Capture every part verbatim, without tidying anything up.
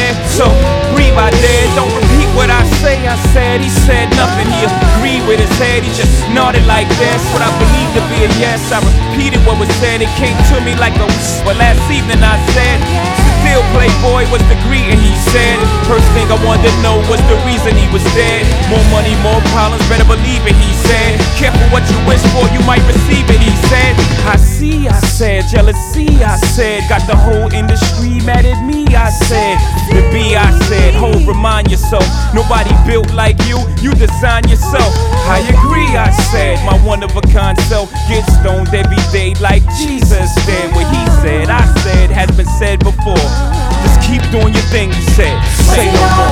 there. So breathe out there, don't repeat what I say. I said, he said nothing, he agreed with his head. He just nodded like this, what I believe to be a yes. I repeated what was said, it came to me like a whisper. But last evening I said, still Playboy was the greeting, he said. First thing I wanted to know was the reason he was dead. More money, more problems, better believe it, he said. Careful what you wish for, you might receive it, he said. I see, I said, jealousy, I said. Got the whole industry mad at me, I said. The B, I said, ho, remind yourself, nobody built like you, you design yourself. I agree, I said, my one-of-a-kind self gets stoned every day like Jesus did. What he said, I said, has been said before. Just keep doing your thing, he said. Say no more.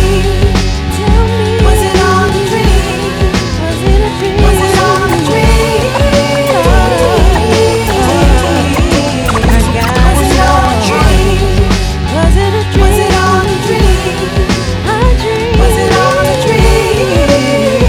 Was it all a dream? Was it a dream? Was it all a dream? Was it all a dream? Was it a dream? Was it all a dream? A dream? Was it all a dream?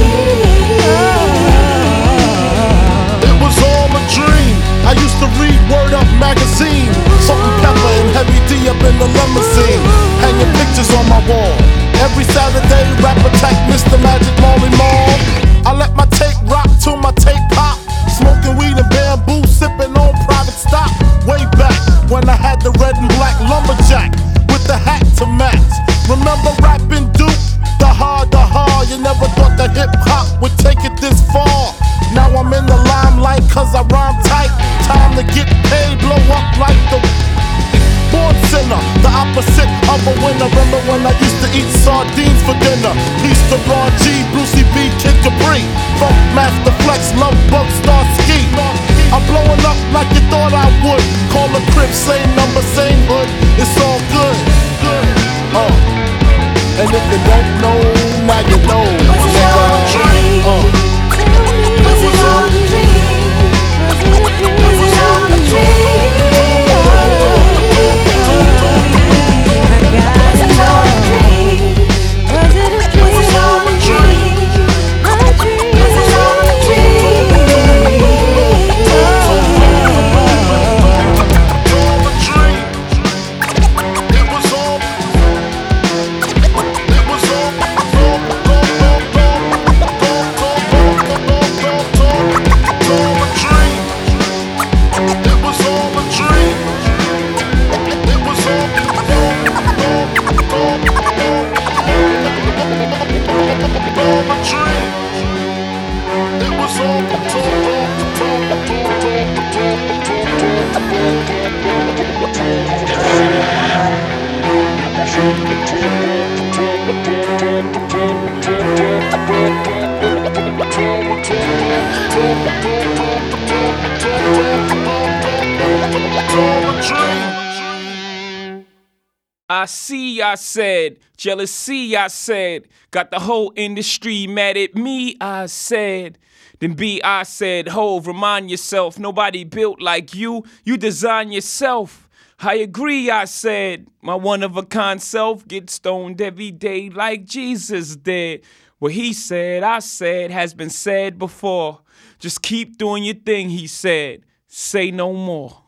It was all a dream. I used to read Word Up magazine. Salt and pepper and Heavy D up in the limousine. Hanging pictures on my wall. Every Saturday, rap attack, Mister Magic Molly Mall. I let my tape rock till my tape pop. Smoking weed and bamboo, sipping on private stock. Way back when I had the red and black lumberjack with the hat to match. Remember rapping Duke? The hard, the hard. You never thought that hip hop would take it this far. Now I'm in the limelight cause I rhyme tight. Time to get paid, blow up like the born sinner, the opposite of a winner. Remember when I used to eat sardines for dinner? Peace to Ron G, Brucey B, Kid Capri, Funk Master Flex, Love Bug, Star Ski. I'm blowing up like you thought I would. Call a crib, same number, same hood. It's all good. Uh. And if you don't know, now you know. Was it all a dream? Uh. Was it all a dream? Was it all a dream? I see, I said, jealousy, I said, got the whole industry mad at me, I said. Then B, I said, Hov, remind yourself, nobody built like you, you design yourself. I agree, I said, my one-of-a-kind self gets stoned every day like Jesus did. What he said, I said, has been said before. Just keep doing your thing, he said. Say no more.